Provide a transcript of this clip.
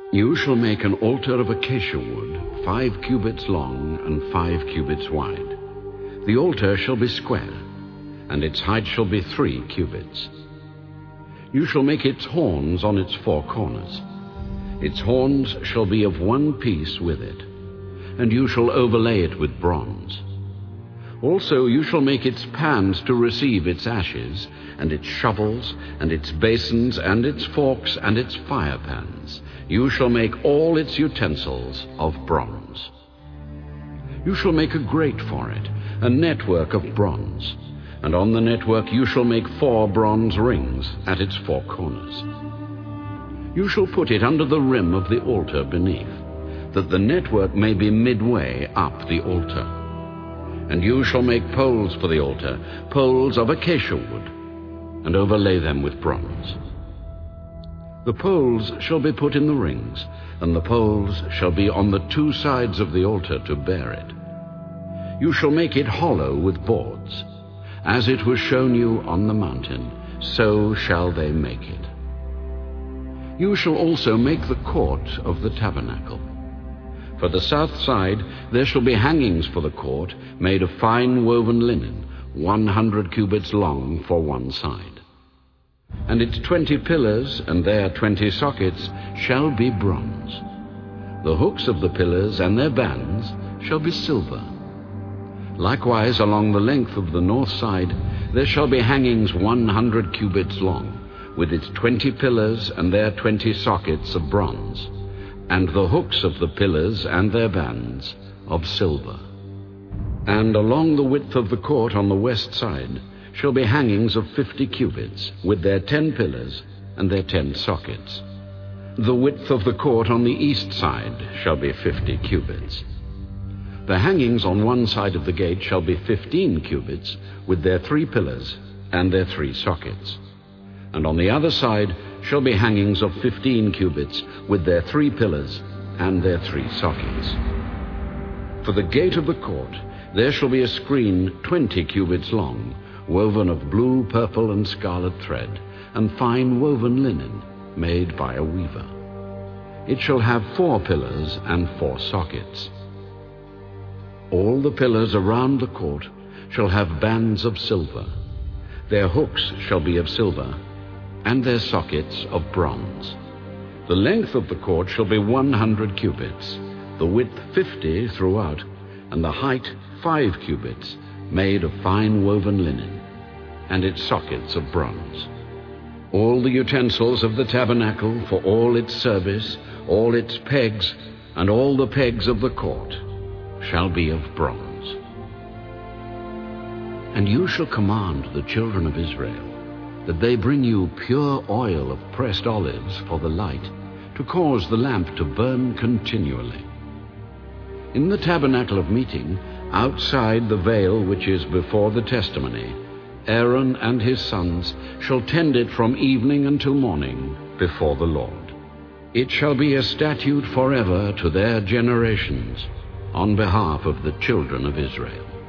You shall make an altar of acacia wood, 5 cubits long and 5 cubits wide. The altar shall be square, and its height shall be 3 cubits. You shall make its horns on its 4 corners. Its horns shall be of one piece with it, and you shall overlay it with bronze. Also you shall make its pans to receive its ashes, and its shovels, and its basins, and its forks, and its fire pans. You shall make all its utensils of bronze. You shall make a grate for it, a network of bronze, and on the network you shall make 4 bronze rings at its 4 corners. You shall put it under the rim of the altar beneath, that the network may be midway up the altar. And you shall make poles for the altar, poles of acacia wood, and overlay them with bronze. The poles shall be put in the rings, and the poles shall be on the 2 sides of the altar to bear it. You shall make it hollow with boards. As it was shown you on the mountain, so shall they make it. You shall also make the court of the tabernacle. For the south side there shall be hangings for the court, made of fine woven linen, 100 cubits long for one side. And its 20 pillars and their 20 sockets shall be bronze. The hooks of the pillars and their bands shall be silver. Likewise along the length of the north side there shall be hangings 100 cubits long, with its 20 pillars and their 20 sockets of bronze, and the hooks of the pillars and their bands of silver. And along the width of the court on the west side shall be hangings of 50 cubits, with their 10 pillars and their 10 sockets. The width of the court on the east side shall be 50 cubits. The hangings on one side of the gate shall be 15 cubits, with their 3 pillars and their 3 sockets. And on the other side shall be hangings of 15 cubits, with their 3 pillars and their 3 sockets. For the gate of the court there shall be a screen 20 cubits long, woven of blue, purple, and scarlet thread, and fine woven linen, made by a weaver. It shall have 4 pillars and 4 sockets. All the pillars around the court shall have bands of silver. Their hooks shall be of silver, and their sockets of bronze. The length of the court shall be 100 cubits, the width 50 throughout, and the height 5 cubits, made of fine woven linen, and its sockets of bronze. All the utensils of the tabernacle for all its service, all its pegs, and all the pegs of the court shall be of bronze. And you shall command the children of Israel that they bring you pure oil of pressed olives for the light, to cause the lamp to burn continually. In the tabernacle of meeting, outside the veil which is before the testimony, Aaron and his sons shall tend it from evening until morning before the Lord. It shall be a statute forever to their generations, on behalf of the children of Israel.